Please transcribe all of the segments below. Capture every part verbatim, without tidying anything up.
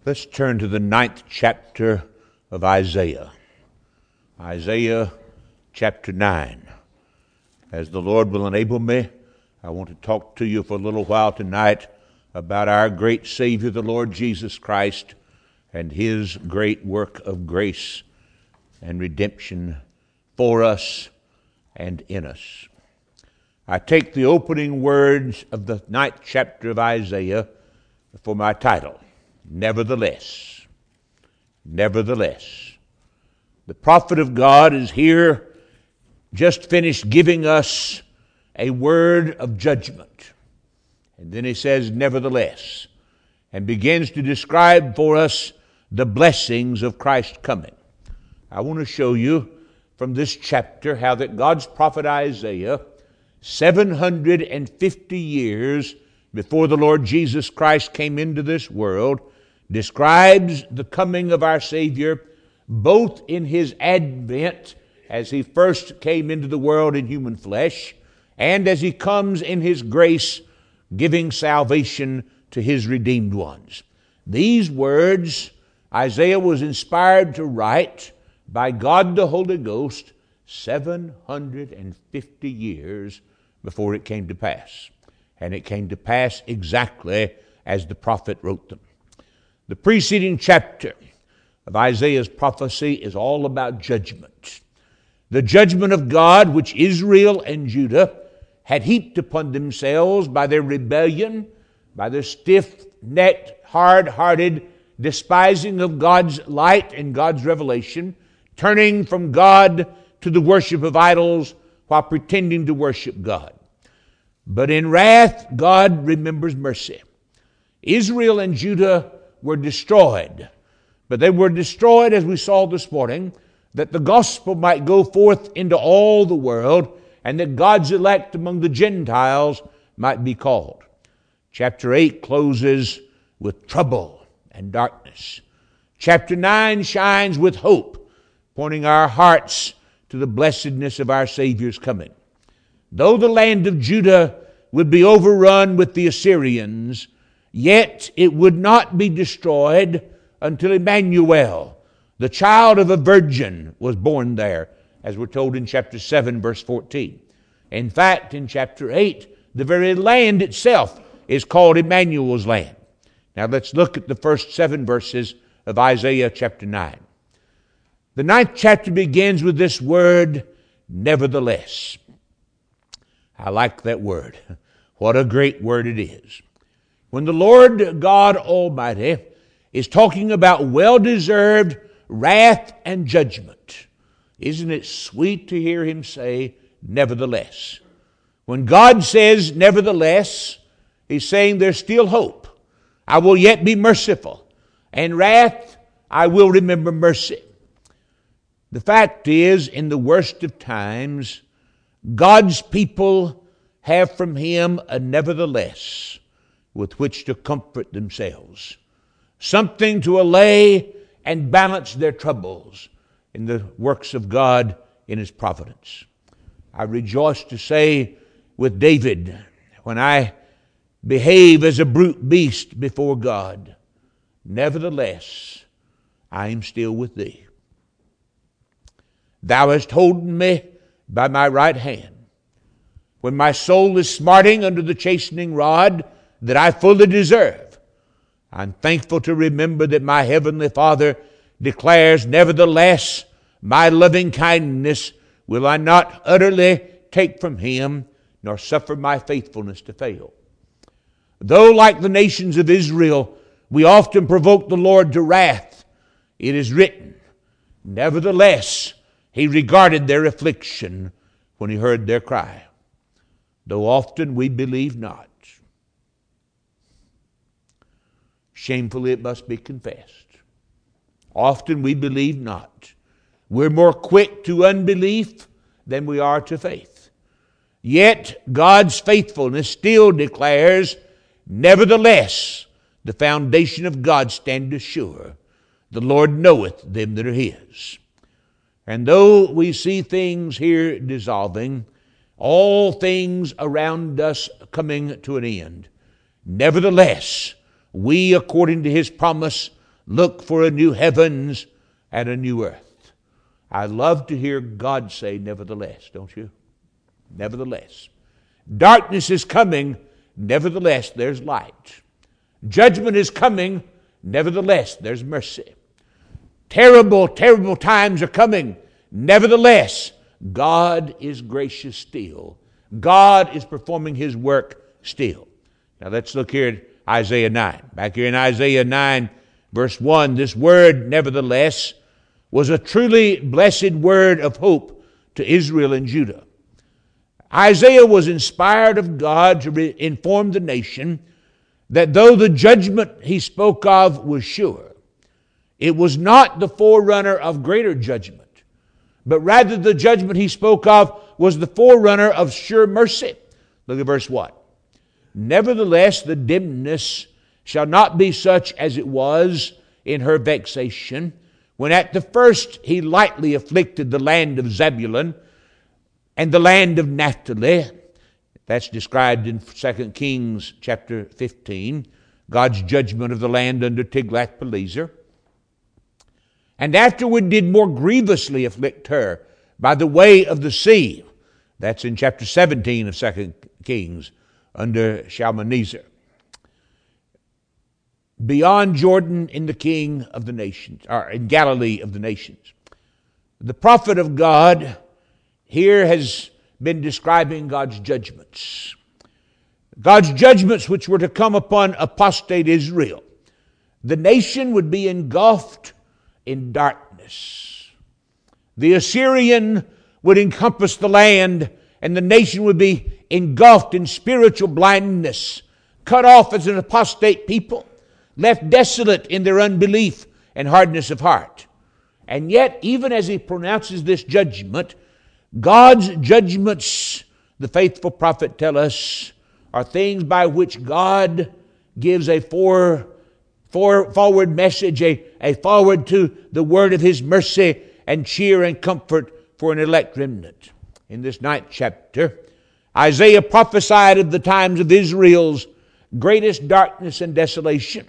Let's turn to the ninth chapter of Isaiah. Isaiah chapter nine. As the Lord will enable me, I want to talk to you for a little while tonight about our great Savior, the Lord Jesus Christ, and His great work of grace and redemption for us and in us. I take the opening words of the ninth chapter of Isaiah for my title, Nevertheless. Nevertheless. The prophet of God is here, just finished giving us a word of judgment. And then he says, nevertheless, and begins to describe for us the blessings of Christ's coming. I want to show you from this chapter how that God's prophet Isaiah, seven hundred fifty years before the Lord Jesus Christ came into this world, describes the coming of our Savior both in His advent as He first came into the world in human flesh, and as He comes in His grace giving salvation to His redeemed ones. These words Isaiah was inspired to write by God the Holy Ghost seven hundred fifty years before it came to pass. And it came to pass exactly as the prophet wrote them. The preceding chapter of Isaiah's prophecy is all about judgment. The judgment of God which Israel and Judah had heaped upon themselves by their rebellion, by their stiff-necked, hard-hearted despising of God's light and God's revelation, turning from God to the worship of idols while pretending to worship God. But in wrath, God remembers mercy. Israel and Judah were destroyed, but they were destroyed, as we saw this morning, that the gospel might go forth into all the world and that God's elect among the Gentiles might be called. Chapter eight closes with trouble and darkness. Chapter nine shines with hope, pointing our hearts to the blessedness of our Savior's coming. Though the land of Judah would be overrun with the Assyrians, yet it would not be destroyed until Emmanuel, the child of a virgin, was born there, as we're told in chapter seven, verse fourteen. In fact, in chapter eight, the very land itself is called Emmanuel's land. Now let's look at the first seven verses of Isaiah chapter nine. The ninth chapter begins with this word, nevertheless. I like that word. What a great word it is. When the Lord God Almighty is talking about well-deserved wrath and judgment, isn't it sweet to hear Him say, nevertheless? When God says, nevertheless, He's saying there's still hope. I will yet be merciful. And wrath, I will remember mercy. The fact is, in the worst of times, God's people have from Him a nevertheless with which to comfort themselves, something to allay and balance their troubles in the works of God in His providence. I rejoice to say with David, when I behave as a brute beast before God, nevertheless, I am still with Thee. Thou hast holden me by my right hand. When my soul is smarting under the chastening rod that I fully deserve, I'm thankful to remember that my heavenly Father declares, nevertheless, my loving kindness will I not utterly take from Him, nor suffer my faithfulness to fail. Though, like the nations of Israel, we often provoke the Lord to wrath, it is written, nevertheless, He regarded their affliction when He heard their cry. Though often we believe not. Shamefully it must be confessed. Often we believe not. We're more quick to unbelief than we are to faith. Yet God's faithfulness still declares, nevertheless, the foundation of God standeth sure. The Lord knoweth them that are His. And though we see things here dissolving, all things around us coming to an end, nevertheless, we, according to His promise, Look for a new heavens and a new earth. I love to hear God say, nevertheless, don't you? Nevertheless. Darkness is coming, nevertheless, there's light. Judgment is coming, nevertheless, there's mercy. Terrible, terrible times are coming, nevertheless, God is gracious still. God is performing His work still. Now let's look here at Isaiah nine. Back here in Isaiah nine, verse one, this word, nevertheless, was a truly blessed word of hope to Israel and Judah. Isaiah was inspired of God to re- inform the nation that though the judgment he spoke of was sure, it was not the forerunner of greater judgment, but rather the judgment he spoke of was the forerunner of sure mercy. Look at verse one. Nevertheless, the dimness shall not be such as it was in her vexation, when at the first he lightly afflicted the land of Zebulun and the land of Naphtali. That's described in Second Kings chapter fifteen, God's judgment of the land under Tiglath-Pileser. And afterward did more grievously afflict her by the way of the sea. That's in chapter seventeen of Second Kings under Shalmaneser. Beyond Jordan in the king of the nations, or in Galilee of the nations. The prophet of God here has been describing God's judgments. God's judgments which were to come upon apostate Israel. The nation would be engulfed in darkness. The Assyrian would encompass the land, and the nation would be engulfed in spiritual blindness, cut off as an apostate people, left desolate in their unbelief and hardness of heart. And yet, even as he pronounces this judgment, God's judgments, the faithful prophet tell us, are things by which God gives a for, for, forward message, a, a forward to the word of His mercy and cheer and comfort for an elect remnant. In this ninth chapter, Isaiah prophesied of the times of Israel's greatest darkness and desolation,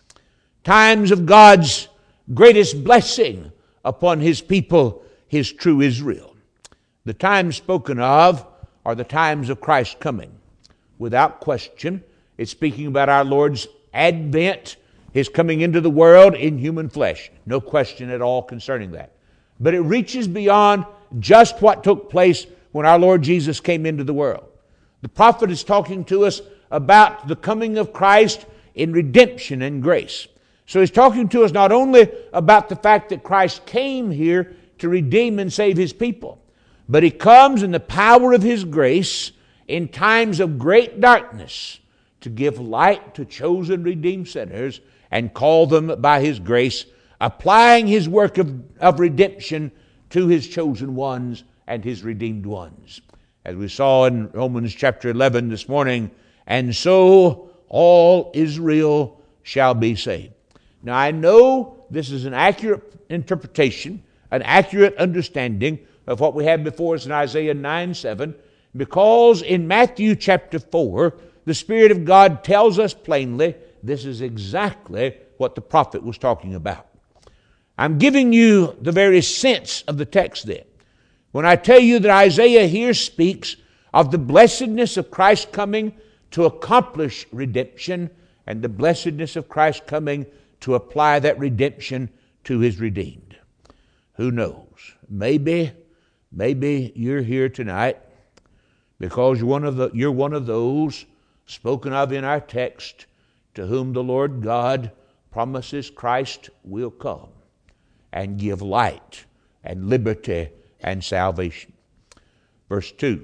times of God's greatest blessing upon His people, His true Israel. The times spoken of are the times of Christ's coming. Without question, it's speaking about our Lord's advent, His coming into the world in human flesh. No question at all concerning that. But it reaches beyond just what took place when our Lord Jesus came into the world. The prophet is talking to us about the coming of Christ in redemption and grace. So he's talking to us not only about the fact that Christ came here to redeem and save His people, but He comes in the power of His grace in times of great darkness to give light to chosen redeemed sinners and call them by His grace, applying His work of, of redemption to His chosen ones and His redeemed ones. As we saw in Romans chapter eleven this morning, and so all Israel shall be saved. Now I know this is an accurate interpretation, an accurate understanding of what we have before us in Isaiah nine seven, because in Matthew chapter four, the Spirit of God tells us plainly this is exactly what the prophet was talking about. I'm giving you the very sense of the text there. When I tell you that Isaiah here speaks of the blessedness of Christ coming to accomplish redemption and the blessedness of Christ coming to apply that redemption to His redeemed. Who knows? Maybe, maybe you're here tonight because you're one of the, you're one of those spoken of in our text to whom the Lord God promises Christ will come and give light and liberty and salvation. Verse two.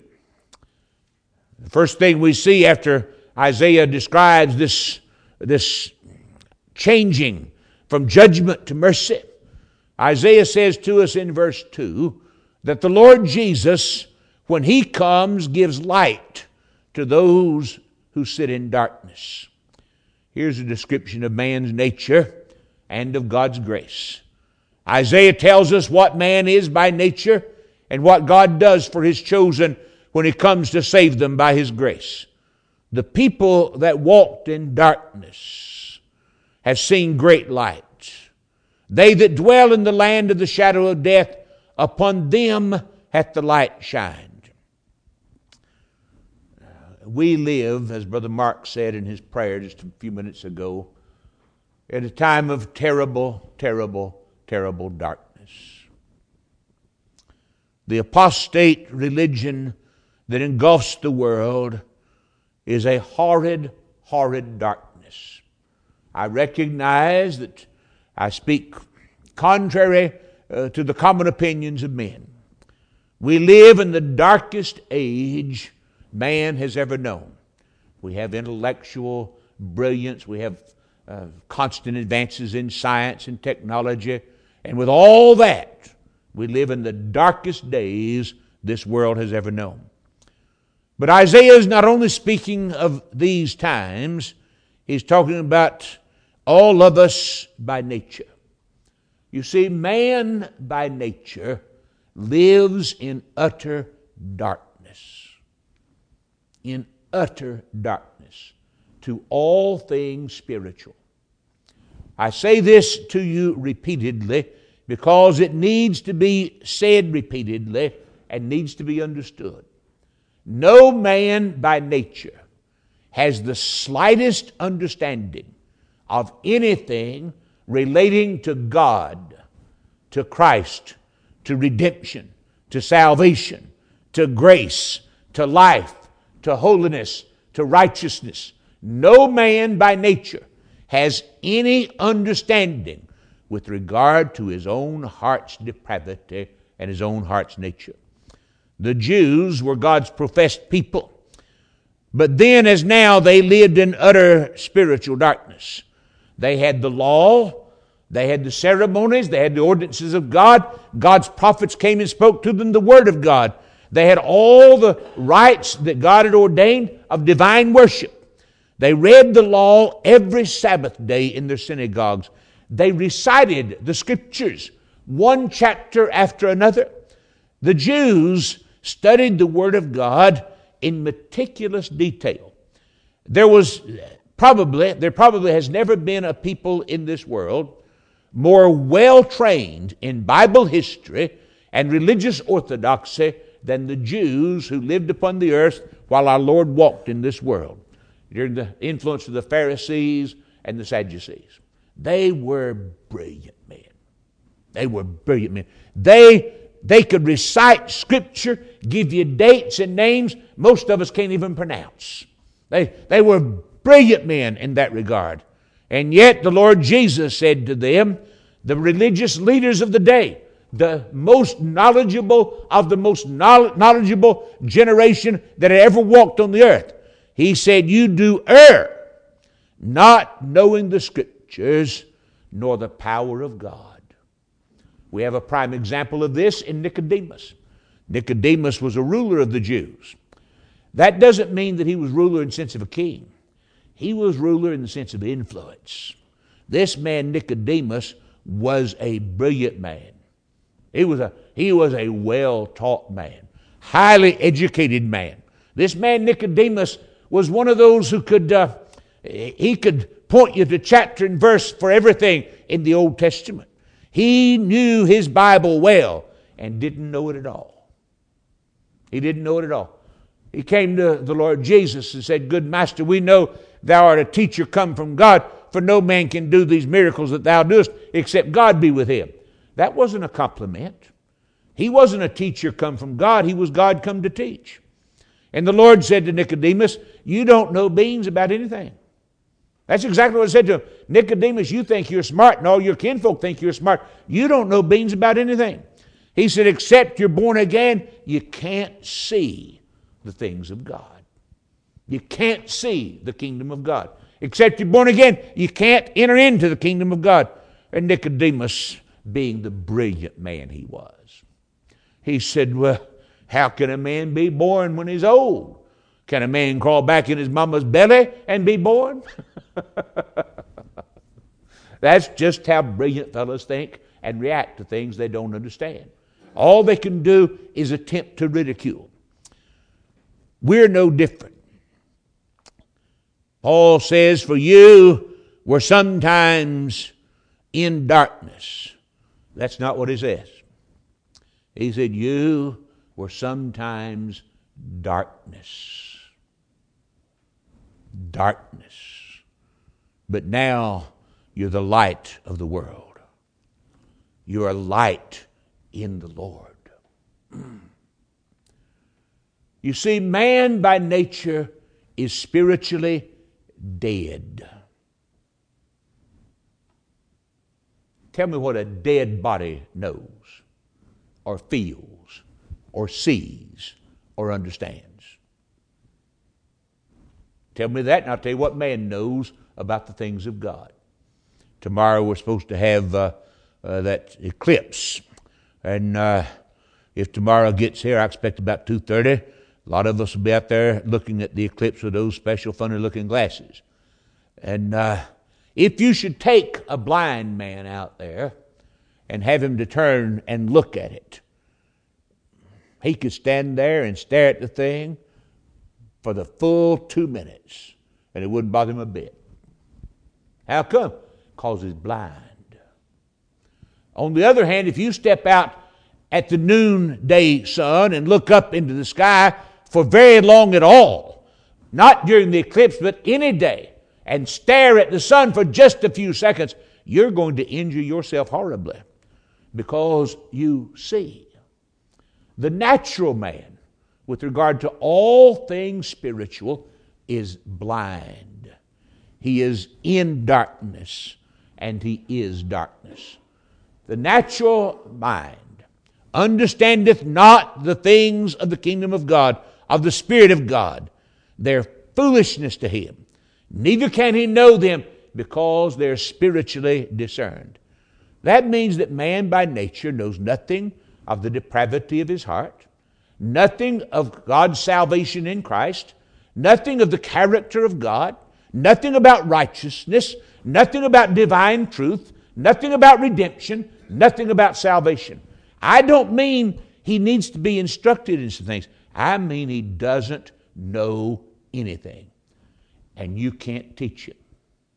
The first thing we see after Isaiah describes this, this changing from judgment to mercy, Isaiah says to us in verse two that the Lord Jesus, when He comes, gives light to those who sit in darkness. Here's a description of man's nature and of God's grace. Isaiah tells us what man is by nature and what God does for His chosen when He comes to save them by His grace. The people that walked in darkness have seen great light. They that dwell in the land of the shadow of death, upon them hath the light shined. We live, as Brother Mark said in his prayer just a few minutes ago, at a time of terrible, terrible, terrible darkness. The apostate religion that engulfs the world is a horrid, horrid darkness. I recognize that I speak contrary uh, to the common opinions of men. We live in the darkest age man has ever known. We have intellectual brilliance. We have uh, constant advances in science and technology. And with all that, we live in the darkest days this world has ever known. But Isaiah is not only speaking of these times, he's talking about all of us by nature. You see, man by nature lives in utter darkness. In utter darkness to all things spiritual. I say this to you repeatedly because it needs to be said repeatedly and needs to be understood. No man by nature has the slightest understanding of anything relating to God, to Christ, to redemption, to salvation, to grace, to life, to holiness, to righteousness. No man by nature has any understanding with regard to his own heart's depravity and his own heart's nature. The Jews were God's professed people, but then as now they lived in utter spiritual darkness. They had the law, they had the ceremonies, they had the ordinances of God. God's prophets came and spoke to them the Word of God. They had all the rites that God had ordained of divine worship. They read the law every Sabbath day in their synagogues. They recited the Scriptures, one chapter after another. The Jews studied the Word of God in meticulous detail. There was probably, there probably has never been a people in this world more well-trained in Bible history and religious orthodoxy than the Jews who lived upon the earth while our Lord walked in this world, during the influence of the Pharisees and the Sadducees. They were brilliant men. They were brilliant men. They, they could recite Scripture, give you dates and names most of us can't even pronounce. They, they were brilliant men in that regard. And yet the Lord Jesus said to them, the religious leaders of the day, the most knowledgeable of the most knowledgeable generation that had ever walked on the earth, He said, you do err, not knowing the Scriptures nor the power of God. We have a prime example of this in Nicodemus. Nicodemus was a ruler of the Jews. That doesn't mean that he was ruler in the sense of a king. He was ruler in the sense of influence. This man Nicodemus was a brilliant man. He was a, he was a well-taught man, highly educated man. This man Nicodemus was one of those who could, uh, he could point you to chapter and verse for everything in the Old Testament. He knew his Bible well and didn't know it at all. He didn't know it at all. He came to the Lord Jesus and said, good Master, we know thou art a teacher come from God, for no man can do these miracles that thou doest except God be with him. That wasn't a compliment. He wasn't a teacher come from God. He was God come to teach. And the Lord said to Nicodemus, you don't know beans about anything. That's exactly what I said to him. Nicodemus, you think you're smart, and all your kinfolk think you're smart. You don't know beans about anything. He said, except you're born again, you can't see the things of God. You can't see the kingdom of God. Except you're born again, you can't enter into the kingdom of God. And Nicodemus, being the brilliant man he was, he said, well, how can a man be born when he's old? Can a man crawl back in his mama's belly and be born? That's just how brilliant fellows think and react to things they don't understand. All they can do is attempt to ridicule. We're no different. Paul says, for you were sometimes in darkness. That's not what he says. He said, you were sometimes darkness. Darkness. But now you're the light of the world. You are light in the Lord. You see, man by nature is spiritually dead. Tell me what a dead body knows, or feels, or sees, or understands. Tell me that, and I'll tell you what man knows about the things of God. Tomorrow we're supposed to have uh, uh, that eclipse, and uh, if tomorrow gets here, I expect about two thirty. A lot of us will be out there looking at the eclipse with those special funny-looking glasses. And uh, if you should take a blind man out there and have him to turn and look at it, he could stand there and stare at the thing for the full two minutes, and it wouldn't bother him a bit. How come? Because he's blind. On the other hand, if you step out at the noonday sun and look up into the sky for very long at all, not during the eclipse, but any day, and stare at the sun for just a few seconds, you're going to injure yourself horribly because you see. The natural man, with regard to all things spiritual, is blind. He is in darkness, and he is darkness. The natural mind understandeth not the things of the kingdom of God, of the Spirit of God. They're foolishness to him. Neither can he know them, because they're spiritually discerned. That means that man by nature knows nothing of the depravity of his heart, nothing of God's salvation in Christ, nothing of the character of God, nothing about righteousness, nothing about divine truth, nothing about redemption, nothing about salvation. I don't mean he needs to be instructed in some things. I mean he doesn't know anything. And you can't teach him.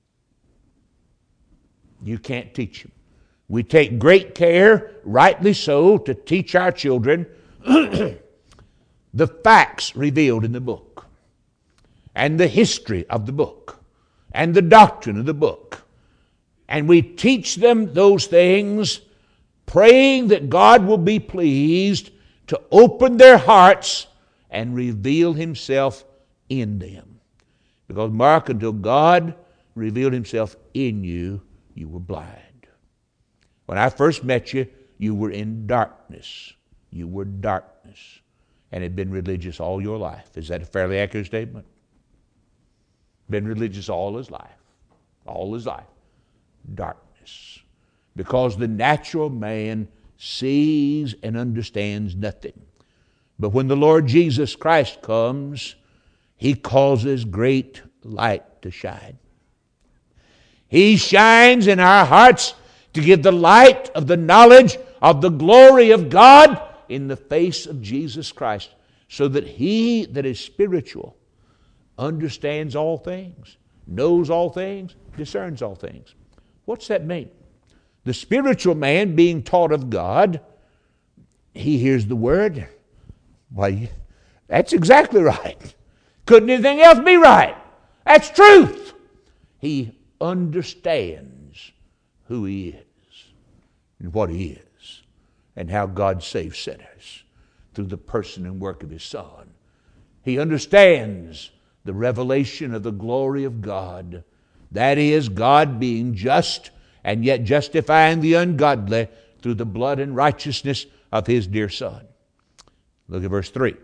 You can't teach him. We take great care, rightly so, to teach our children the facts revealed in the book, and the history of the book, and the doctrine of the book. And we teach them those things, praying that God will be pleased to open their hearts and reveal himself in them. Because, mark, until God revealed himself in you, you were blind. When I first met you, you were in darkness. You were darkness and had been religious all your life. Is that a fairly accurate statement? Been religious all his life. All his life. Darkness. Because the natural man sees and understands nothing. But when the Lord Jesus Christ comes, he causes great light to shine. He shines in our hearts to give the light of the knowledge of the glory of God in the face of Jesus Christ, so that he that is spiritual understands all things, knows all things, discerns all things. What's that mean? The spiritual man being taught of God, he hears the word. Why, that's exactly right. Couldn't anything else be right? That's truth. He understands who he is and what he is and how God saves sinners through the person and work of his Son. He understands the revelation of the glory of God. That is, God being just and yet justifying the ungodly through the blood and righteousness of his dear Son. Look at verse three.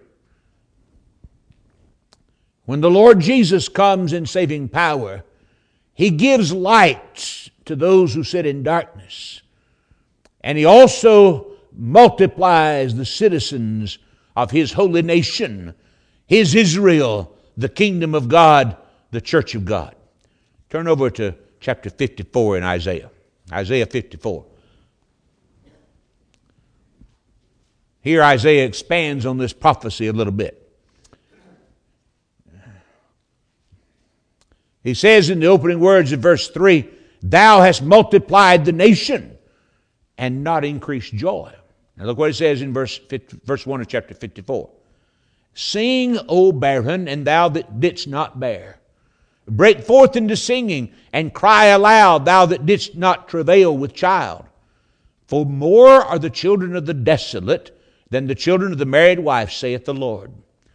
When the Lord Jesus comes in saving power, he gives light to those who sit in darkness. And he also multiplies the citizens of his holy nation, his Israel, the kingdom of God, the church of God. Turn over to chapter fifty-four in Isaiah. Isaiah fifty-four. Here Isaiah expands on this prophecy a little bit. He says in the opening words of verse three, Thou hast multiplied the nation and not increased joy. Now look what it says in verse, verse one of chapter fifty-four. Sing, O barren, and thou that didst not bear. Break forth into singing, and cry aloud, thou that didst not travail with child. For more are the children of the desolate than the children of the married wife, saith the Lord.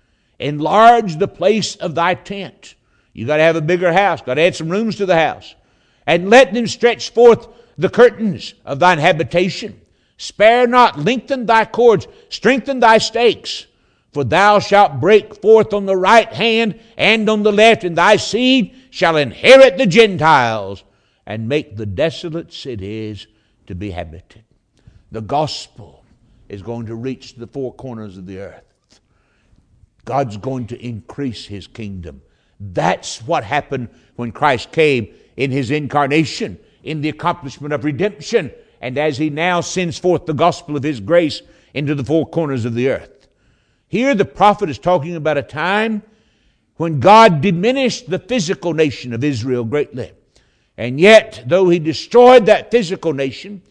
Enlarge the place of thy tent. You got to have a bigger house. Got to add some rooms to the house. And let them stretch forth the curtains of thine habitation. Spare not, lengthen thy cords, strengthen thy stakes. For thou shalt break forth on the right hand and on the left, and thy seed shall inherit the Gentiles and make the desolate cities to be habited. The gospel is going to reach the four corners of the earth. God's going to increase His kingdom. That's what happened when Christ came in His incarnation, in the accomplishment of redemption, and as He now sends forth the gospel of His grace into the four corners of the earth. Here the prophet is talking about a time when God diminished the physical nation of Israel greatly. And yet, though He destroyed that physical nation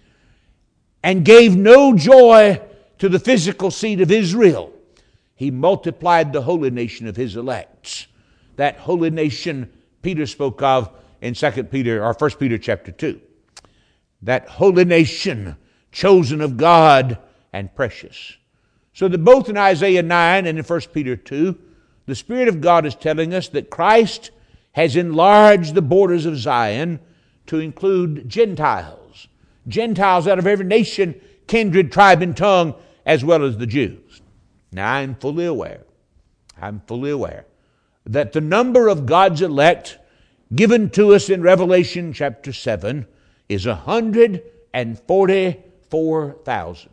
and gave no joy to the physical seed of Israel, He multiplied the holy nation of His elects. That holy nation Peter spoke of in Second Peter or First Peter chapter two. That holy nation chosen of God and precious. So that both in Isaiah nine and in First Peter two, the Spirit of God is telling us that Christ has enlarged the borders of Zion to include Gentiles. Gentiles out of every nation, kindred, tribe, and tongue, as well as the Jews. Now I'm fully aware, I'm fully aware that the number of God's elect given to us in Revelation chapter seven is one hundred forty-four thousand.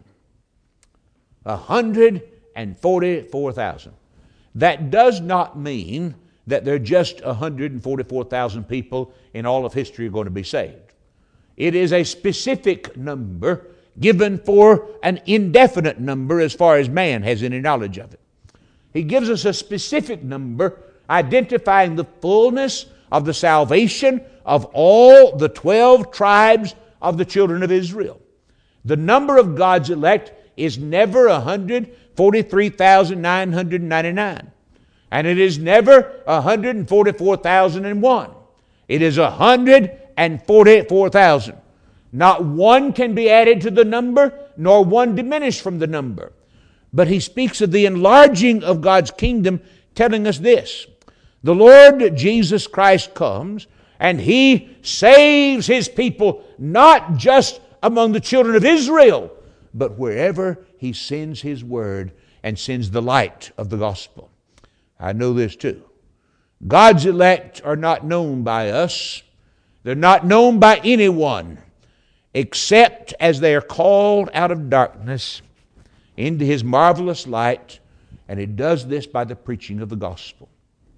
one hundred forty-four thousand. That does not mean that there are just one hundred forty-four thousand people in all of history are going to be saved. It is a specific number given for an indefinite number as far as man has any knowledge of it. He gives us a specific number identifying the fullness of the salvation of all the twelve tribes of the children of Israel. The number of God's elect is never one hundred forty-three thousand nine hundred ninety-nine. And it is never one hundred forty-four thousand one. It is one hundred forty-four thousand. Not one can be added to the number, nor one diminished from the number. But he speaks of the enlarging of God's kingdom, telling us this. The Lord Jesus Christ comes, and He saves His people, not just among the children of Israel, but wherever He sends His word and sends the light of the gospel. I know this too. God's elect are not known by us. They're not known by anyone except as they are called out of darkness into His marvelous light, and He does this by the preaching of the gospel.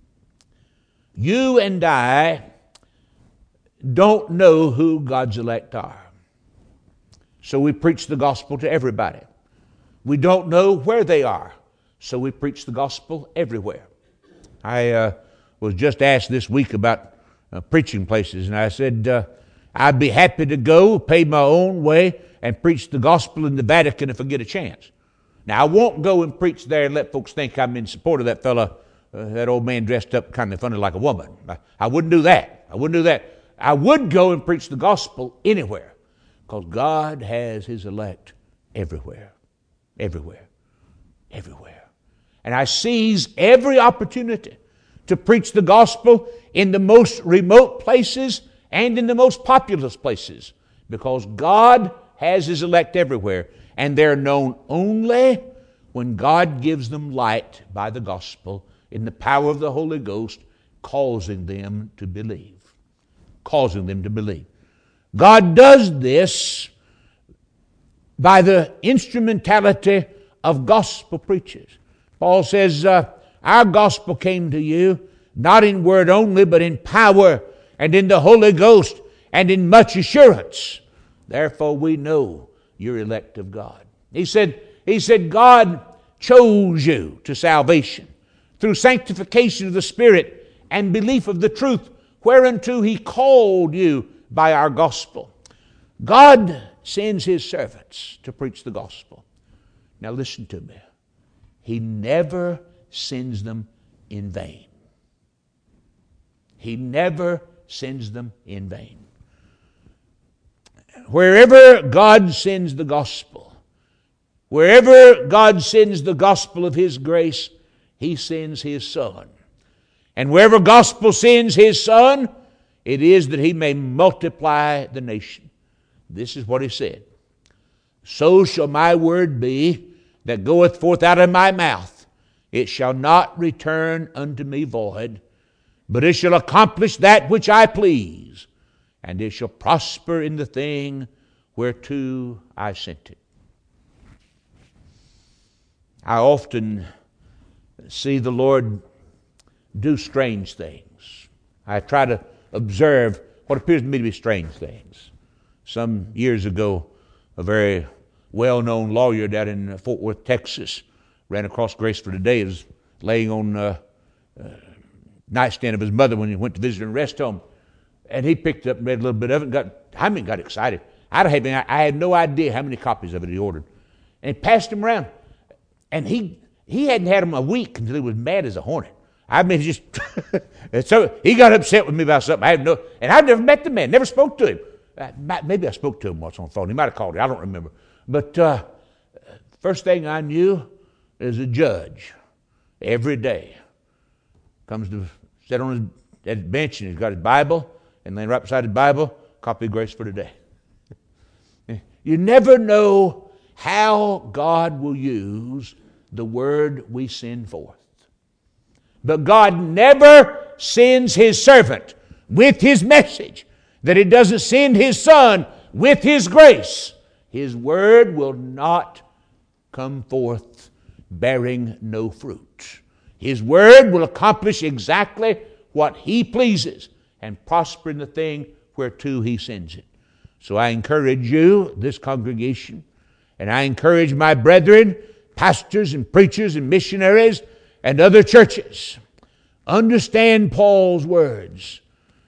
You and I don't know who God's elect are. So we preach the gospel to everybody. We don't know where they are. So we preach the gospel everywhere. I uh, was just asked this week about uh, preaching places, and I said, uh, I'd be happy to go, pay my own way, and preach the gospel in the Vatican if I get a chance. Now, I won't go and preach there and let folks think I'm in support of that fella, uh, that old man dressed up kind of funny like a woman. I, I wouldn't do that. I wouldn't do that. I would go and preach the gospel anywhere, because God has His elect everywhere, everywhere, everywhere. And I seize every opportunity to preach the gospel in the most remote places and in the most populous places, because God has His elect everywhere, and they're known only when God gives them light by the gospel in the power of the Holy Ghost, causing them to believe. Causing them to believe. God does this by the instrumentality of gospel preachers. Paul says, uh, our gospel came to you not in word only, but in power and in the Holy Ghost and in much assurance. Therefore we know you're elect of God. He said, he said, God chose you to salvation through sanctification of the Spirit and belief of the truth, whereunto He called you by our gospel. God sends His servants to preach the gospel. Now listen to me. He never sends them in vain. He never sends them in vain. Wherever God sends the gospel, wherever God sends the gospel of His grace, He sends His Son. And wherever gospel sends His Son, it is that He may multiply the nation. This is what He said. So shall my word be that goeth forth out of my mouth. It shall not return unto me void, but it shall accomplish that which I please, and it shall prosper in the thing whereto I sent it. I often see the Lord do strange things. I try to observe what appears to me to be strange things. Some years ago, a very well-known lawyer down in Fort Worth, Texas, ran across Grace for Today. He was laying on the uh, uh, nightstand of his mother when he went to visit her in a rest home. And he picked up and read a little bit of it and got, I mean, got excited. I had, I had no idea how many copies of it he ordered. And he passed them around. And he he hadn't had them a week until he was mad as a hornet. I mean, just, so he got upset with me about something. I had no, and I've never met the man, never spoke to him. Maybe I spoke to him once on the phone. He might have called me. I don't remember. But uh, first thing I knew is a judge every day comes to sit on his, at his bench, and he's got his Bible, and laying right beside his Bible, copy of Grace for Today. You never know how God will use the word we send forth. But God never sends His servant with His message that He doesn't send His Son with His grace. His word will not come forth bearing no fruit. His word will accomplish exactly what He pleases and prosper in the thing whereto He sends it. So I encourage you, this congregation, and I encourage my brethren, pastors and preachers and missionaries and other churches, understand Paul's words.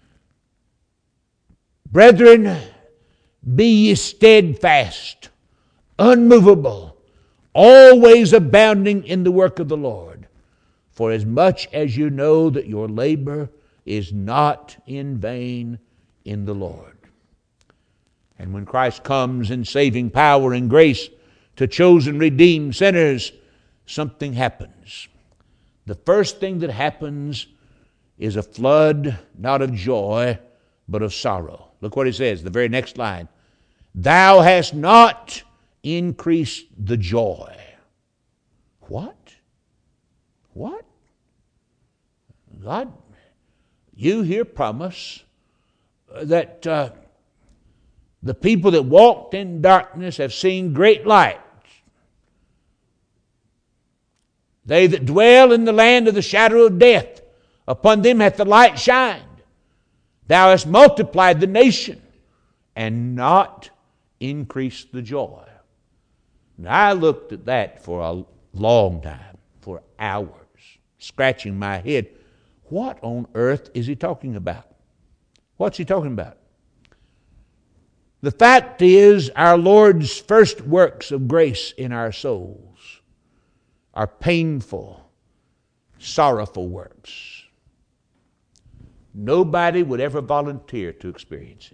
Brethren, be ye steadfast, unmovable, always abounding in the work of the Lord, for as much as you know that your labor is not in vain in the Lord. And when Christ comes in saving power and grace to chosen redeemed sinners, something happens. The first thing that happens is a flood, not of joy, but of sorrow. Look what He says, the very next line. Thou hast not increased the joy. What? What? God, you here promise that uh, the people that walked in darkness have seen great light. They that dwell in the land of the shadow of death, upon them hath the light shined. Thou hast multiplied the nation and not increased the joy. And I looked at that for a long time, for hours, scratching my head. What on earth is he talking about? What's he talking about? The fact is, our Lord's first works of grace in our souls are painful, sorrowful works. Nobody would ever volunteer to experience it.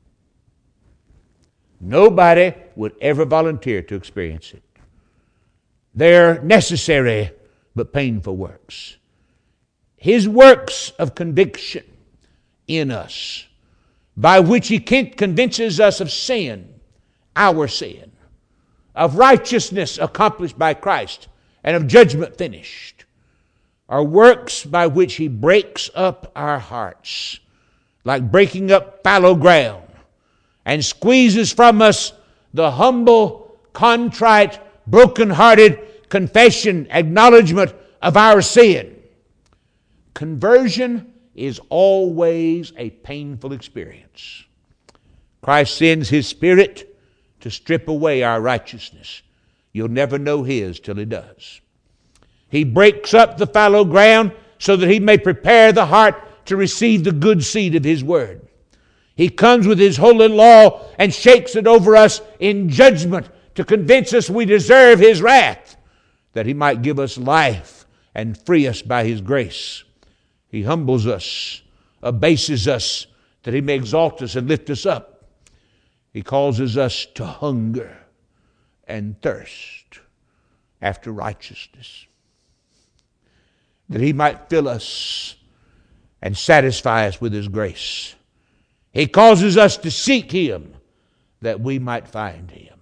Nobody would ever volunteer to experience it. They're necessary but painful works. His works of conviction in us, by which He convinces us of sin, our sin, of righteousness accomplished by Christ, and of judgment finished, are works by which He breaks up our hearts, like breaking up fallow ground, and squeezes from us the humble, contrite, broken-hearted confession, acknowledgement of our sin. Conversion is always a painful experience. Christ sends His Spirit to strip away our righteousness. You'll never know His till He does. He breaks up the fallow ground so that He may prepare the heart to receive the good seed of His Word. He comes with His holy law and shakes it over us in judgment to convince us we deserve His wrath, that He might give us life and free us by His grace. He humbles us, abases us, that He may exalt us and lift us up. He causes us to hunger and thirst after righteousness, that He might fill us and satisfy us with His grace. He causes us to seek Him that we might find Him,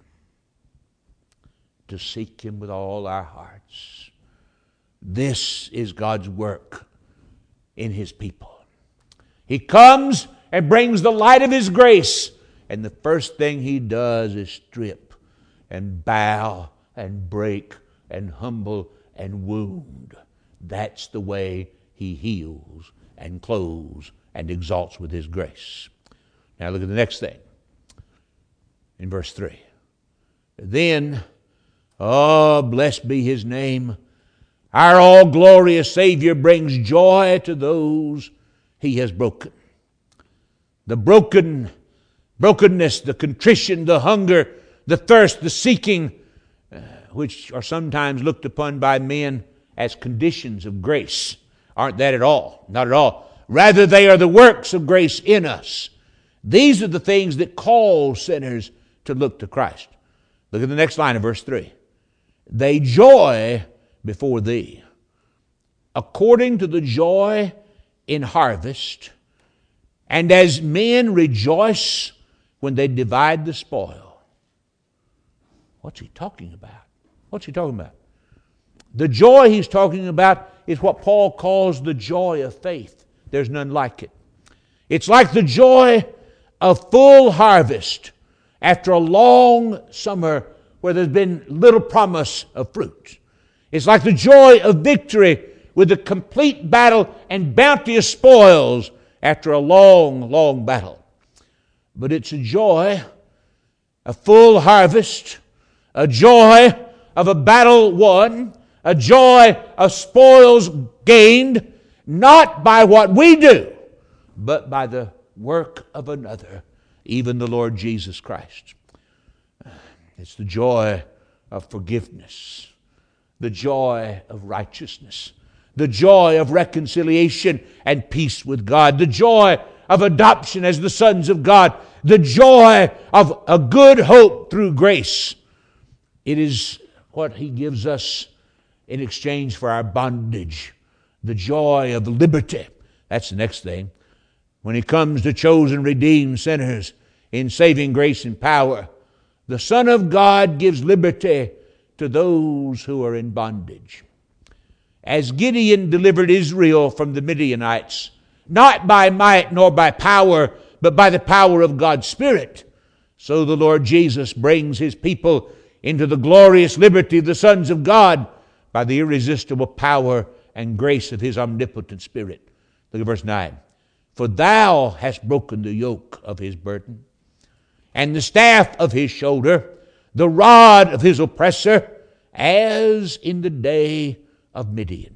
to seek Him with all our hearts. This is God's work in His people. He comes and brings the light of His grace, and the first thing He does is strip and bow and break and humble and wound. That's the way He heals and clothes and exalts with His grace. Now look at the next thing in verse three. Then, oh, blessed be His name, our all-glorious Savior brings joy to those He has broken. The broken, brokenness, the contrition, the hunger, the thirst, the seeking, uh, which are sometimes looked upon by men as conditions of grace, aren't that at all. Not at all. Rather, they are the works of grace in us. These are the things that call sinners to look to Christ. Look at the next line of verse three. They joy before Thee, according to the joy in harvest, and as men rejoice when they divide the spoil. What's he talking about? What's he talking about? The joy he's talking about is what Paul calls the joy of faith. There's none like it. It's like the joy of full harvest after a long summer where there's been little promise of fruit. It's like the joy of victory with the complete battle and bounteous spoils after a long, long battle. But it's a joy, a full harvest, a joy of a battle won, a joy of spoils gained, not by what we do, but by the work of another, even the Lord Jesus Christ. It's the joy of forgiveness, the joy of righteousness, the joy of reconciliation and peace with God, the joy of adoption as the sons of God, the joy of a good hope through grace. It is what He gives us in exchange for our bondage, the joy of liberty. That's the next thing. When He comes to chosen, redeemed sinners in saving grace and power, the Son of God gives liberty to those who are in bondage. As Gideon delivered Israel from the Midianites, not by might nor by power, but by the power of God's Spirit, so the Lord Jesus brings His people into the glorious liberty of the sons of God by the irresistible power and grace of His omnipotent Spirit. Look at verse nine. For Thou hast broken the yoke of his burden, and the staff of his shoulder, the rod of his oppressor, as in the day of Midian.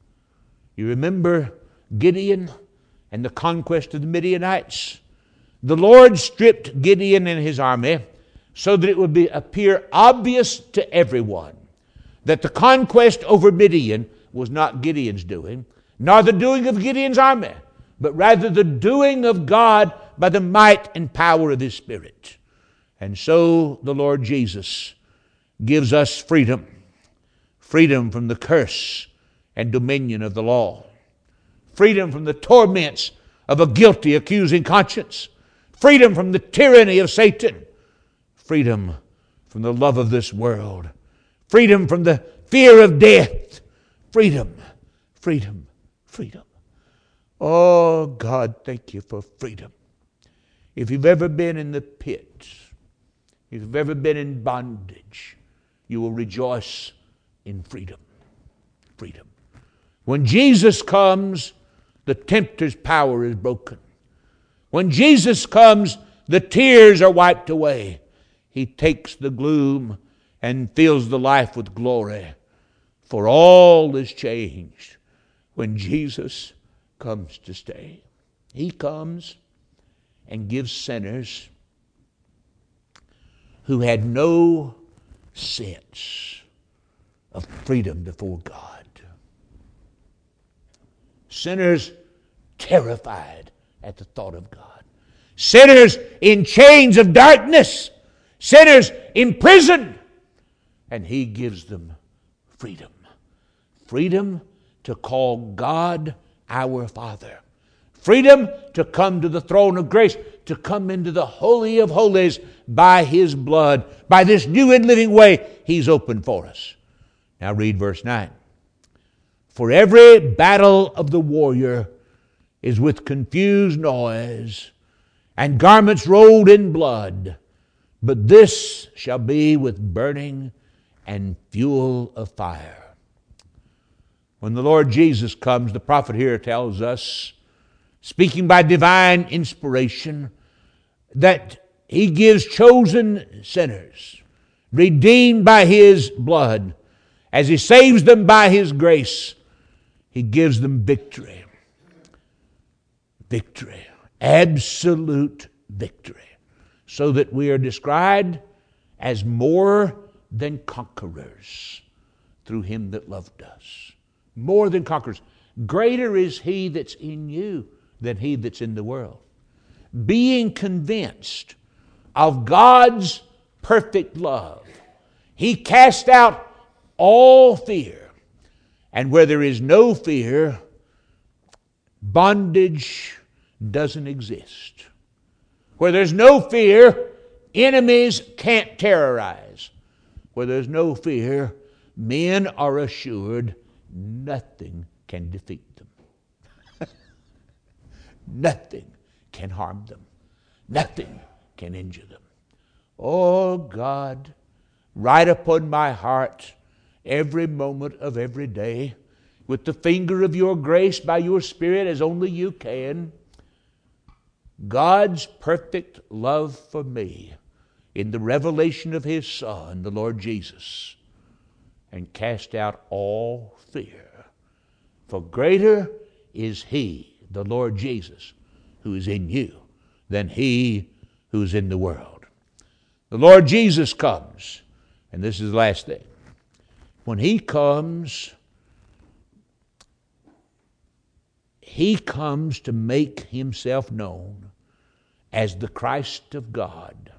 You remember Gideon and the conquest of the Midianites? The Lord stripped Gideon and his army so that it would be, appear obvious to everyone that the conquest over Midian was not Gideon's doing, nor the doing of Gideon's army, but rather the doing of God by the might and power of His Spirit. And so the Lord Jesus gives us freedom, freedom from the curse and dominion of the law, freedom from the torments of a guilty, accusing conscience, freedom from the tyranny of Satan, freedom from the love of this world, freedom from the fear of death, freedom, freedom, freedom. Oh, God, thank You for freedom. If you've ever been in the pit, if you've ever been in bondage, you will rejoice in freedom. Freedom. When Jesus comes, the tempter's power is broken. When Jesus comes, the tears are wiped away. He takes the gloom and fills the life with glory. For all is changed when Jesus comes to stay. He comes and gives sinners who had no sense of freedom before God. Sinners terrified at the thought of God. Sinners in chains of darkness. Sinners imprisoned. And He gives them freedom. Freedom to call God our Father. Freedom to come to the throne of grace, to come into the Holy of Holies by His blood, by this new and living way He's opened for us. Now read verse nine. For every battle of the warrior is with confused noise, and garments rolled in blood, but this shall be with burning and fuel of fire. When the Lord Jesus comes, the prophet here tells us, speaking by divine inspiration, that He gives chosen sinners, redeemed by His blood, as He saves them by His grace, He gives them victory. Victory. Absolute victory. So that we are described as more than conquerors through Him that loved us. More than conquerors. Greater is He that's in you than he that's in the world. Being convinced of God's perfect love, He cast out all fear. And where there is no fear, bondage doesn't exist. Where there's no fear, enemies can't terrorize. Where there's no fear, men are assured nothing can defeat them. Nothing can harm them. Nothing can injure them. Oh God, write upon my heart every moment of every day with the finger of your grace by your Spirit as only you can, God's perfect love for me in the revelation of His Son, the Lord Jesus, and cast out all fear. For greater is He, the Lord Jesus, who is in you, than he who is in the world. The Lord Jesus comes, and this is the last thing. When He comes, He comes to make Himself known as the Christ of God,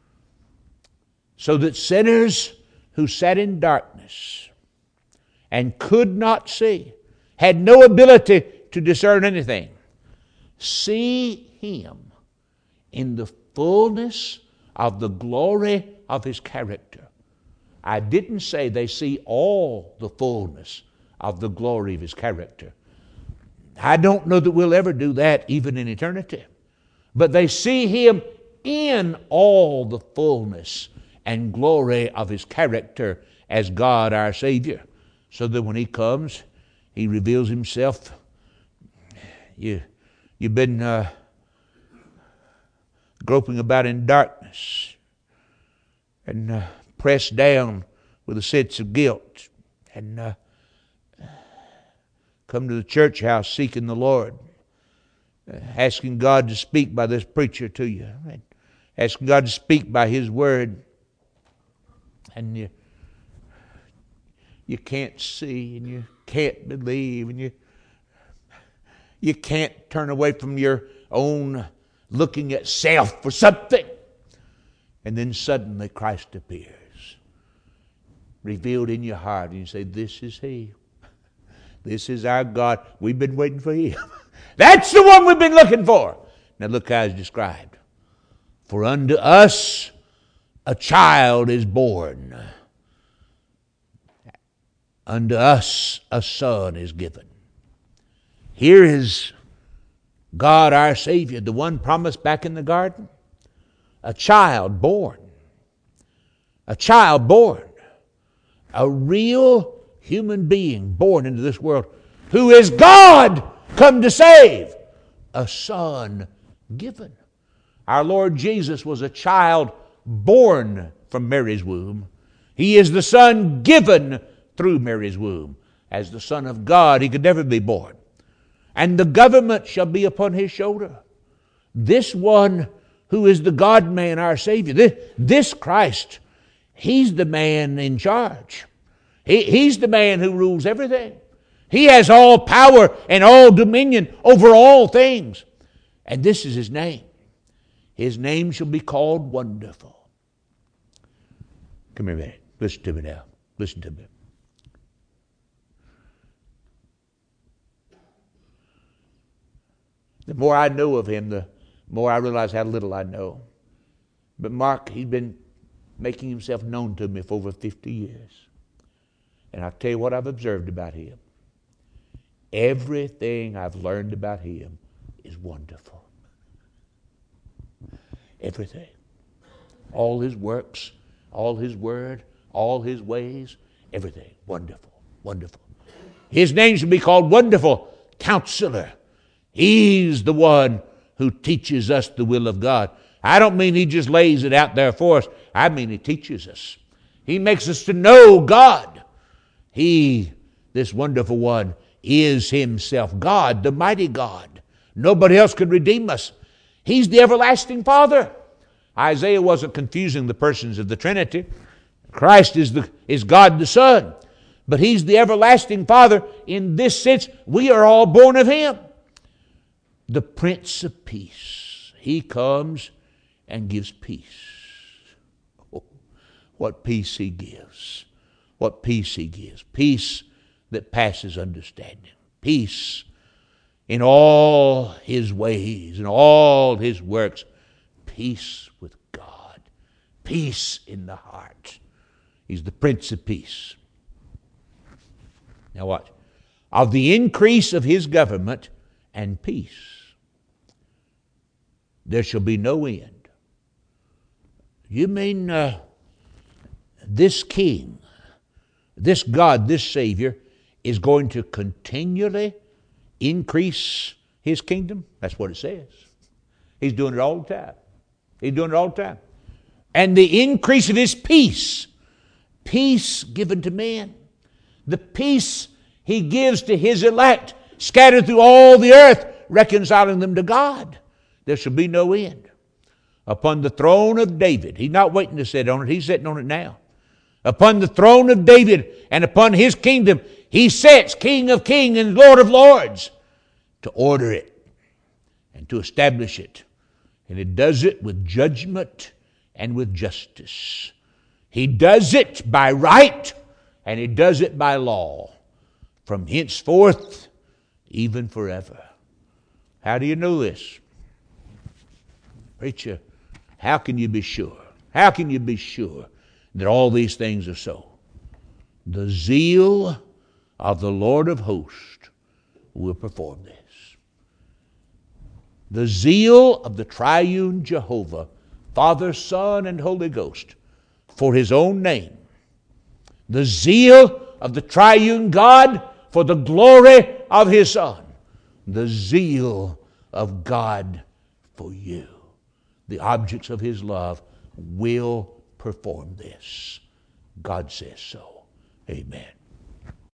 so that sinners who sat in darkness and could not see, had no ability to discern anything, see Him in the fullness of the glory of His character. I didn't say they see all the fullness of the glory of His character. I don't know that we'll ever do that even in eternity. But they see Him in all the fullness and glory of His character as God our Savior. So that when He comes, He reveals Himself. You, you've been uh, groping about in darkness and uh, pressed down with a sense of guilt, and uh, come to the church house seeking the Lord, uh, asking God to speak by this preacher to you, and asking God to speak by His Word, and you you can't see, and you can't believe, and you you can't turn away from your own looking at self for something. And then suddenly Christ appears, revealed in your heart, and you say, this is He. This is our God. We've been waiting for Him. That's the one we've been looking for. Now look how it's described. For unto us a child is born. Unto us a son is given. Here is God our Savior, the one promised back in the garden. A child born. A child born. A real human being born into this world, who is God come to save. A son given. Our Lord Jesus was a child born from Mary's womb. He is the Son given through Mary's womb. As the Son of God, He could never be born. And the government shall be upon His shoulder. this one who is the God-man, our Savior, this, this Christ, He's the man in charge. He, he's the man who rules everything. He has all power and all dominion over all things. And this is His name. His name shall be called Wonderful. Come here a minute. Listen to me now. Listen to me. The more I know of Him, the more I realize how little I know. But Mark, He's been making Himself known to me for over fifty years. And I'll tell you what I've observed about Him. Everything I've learned about Him is wonderful. Everything. All His works, all His word, all His ways, everything. Wonderful, wonderful. His name should be called Wonderful Counselor. He's the one who teaches us the will of God. I don't mean He just lays it out there for us. I mean He teaches us. He makes us to know God. He, this wonderful one, is Himself God, the mighty God. Nobody else could redeem us. He's the everlasting Father. Isaiah wasn't confusing the persons of the Trinity. Christ is, the, is God the Son. But He's the everlasting Father. In this sense, we are all born of Him. The Prince of Peace. He comes and gives peace. Oh, what peace He gives. What peace He gives. Peace that passes understanding. Peace in all His ways, in all His works. Peace with God. Peace in the heart. He's the Prince of Peace. Now watch. Of the increase of His government and peace, there shall be no end. You mean uh, this King, this God, this Savior, is going to continually increase His kingdom? That's what it says. He's doing it all the time. He's doing it all the time. And the increase of His peace, peace given to men, the peace He gives to His elect, scattered through all the earth, reconciling them to God. There shall be no end. Upon the throne of David, He's not waiting to sit on it, He's sitting on it now. Upon the throne of David and upon His kingdom, He sits, King of kings and Lord of lords, to order it and to establish it. And He does it with judgment and with justice. He does it by right and He does it by law, from henceforth, even forever. How do you know this? Preacher, how can you be sure? How can you be sure that all these things are so? The zeal of the Lord of hosts will perform this. The zeal of the triune Jehovah, Father, Son, and Holy Ghost, for His own name. The zeal of the triune God for the glory of His Son. The zeal of God for you. The objects of His love will perform this. God says so. Amen.